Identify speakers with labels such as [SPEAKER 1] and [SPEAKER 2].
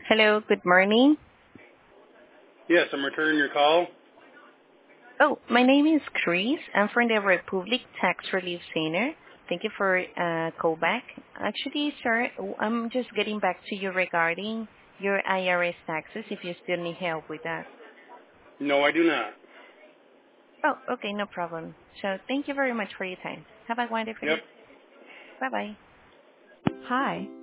[SPEAKER 1] Hello, good morning.
[SPEAKER 2] Yes, I'm returning your call.
[SPEAKER 1] Oh, my name is Chris. I'm from the Republic Tax Relief Center. Thank you for call back. Actually, sir, I'm just getting back to you regarding your IRS taxes if you still need help with that.
[SPEAKER 2] No, I do not.
[SPEAKER 1] Oh, okay, no problem. So thank you very much for your time. Have a wonderful
[SPEAKER 2] Yep.
[SPEAKER 1] day. Bye-bye.
[SPEAKER 3] Hi,